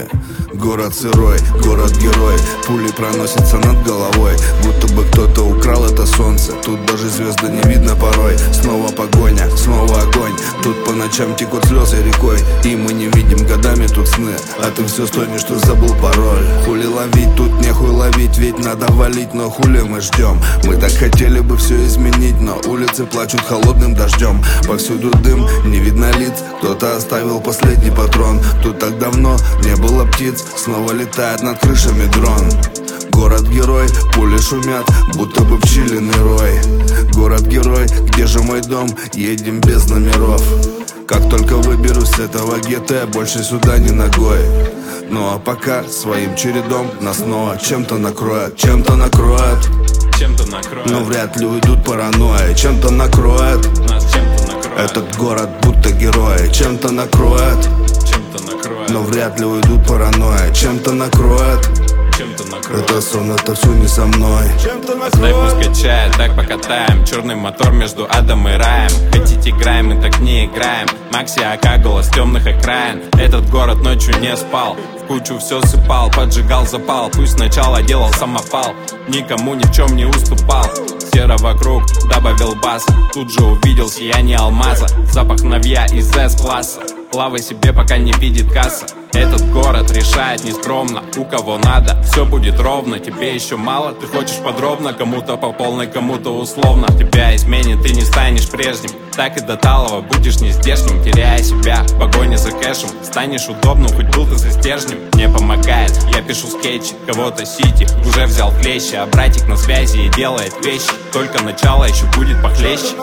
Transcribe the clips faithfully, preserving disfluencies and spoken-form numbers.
ночи. Город сырой, город-герой, пули проносятся над головой, будто бы кто-то украл это солнце. Тут даже звезды не видно порой. Снова погоня, снова огонь. Тут по ночам текут слезы рекой, и мы не видим годами тут сны. А ты все стонешь, что забыл пароль. Хули ловить, тут нехуй ловить, ведь надо валить, но хули мы ждем. Мы так хотели бы все изменить, но улицы плачут холодным дождем. Повсюду дым, не видно лиц, кто-то оставил последний патрон. Тут так давно не было птиц, снова летает над крышами дрон. Город-герой, пули шумят, будто бы пчелиный рой. Город-герой, где же мой дом? Едем без номеров. Как только выберусь с этого гетто, больше сюда не ногой. Ну а пока своим чередом нас снова чем-то накроет, чем-то накроет, чем-то накроет. Но вряд ли уйдут паранойи, чем-то накроет. Нас чем-то накроет. Этот город будто герои, чем-то накроет. Чем-то накроет. Но вряд ли уйдут паранойи, чем-то накроет. Чем-то накроет. Это сон, это все не со мной. Чем-то Дай пусть качает, так покатаем. Черный мотор между адом и раем. Хотите играем, мы так не играем. Макси АК, голос темных окраин. Этот город ночью не спал, в кучу все сыпал, поджигал запал. Пусть сначала делал самопал, никому ни в чем не уступал. Серо вокруг, добавил бас, тут же увидел сияние алмаза. Запах новья из С-класса, плавай себе, пока не видит касса. Этот город решает нескромно, у кого надо, все будет ровно. Тебе еще мало, ты хочешь подробно, кому-то по полной, кому-то условно. Тебя изменит, ты не станешь прежним, так и до талого будешь нездешним. Теряя себя в погоне за кэшем, станешь удобным, хоть был ты за стержнем. Мне помогает, я пишу скетчи, кого-то сити уже взял клещи, а братик на связи и делает вещи. Только начало еще будет похлеще.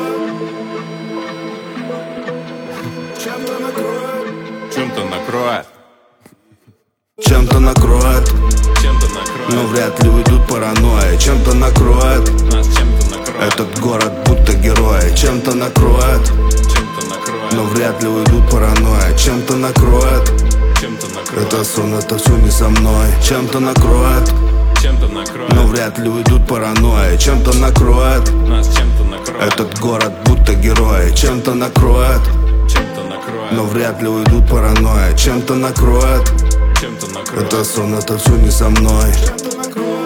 Чем-то накроет. Чем-то накроет. Чем-то накроет. Но вряд ли уйдут паранойи, чем-то накроет. Нас чем-то накроет. Этот город будто герои, чем-то накроет. Чем-то накроет. Но вряд ли уйдут паранойи, чем-то накроет. Чем-то накроет. Это сон, это все не со мной. Чем-то накроет. Чем-то накроет. Но вряд ли уйдут паранойи, чем-то накроет. Нас чем-то накроет. Этот город будто герои, чем-то накроет. Чем-то накроет. Но вряд ли уйдут паранойи, чем-то накроет. Чем-то накроет. Это сон, это все не со мной.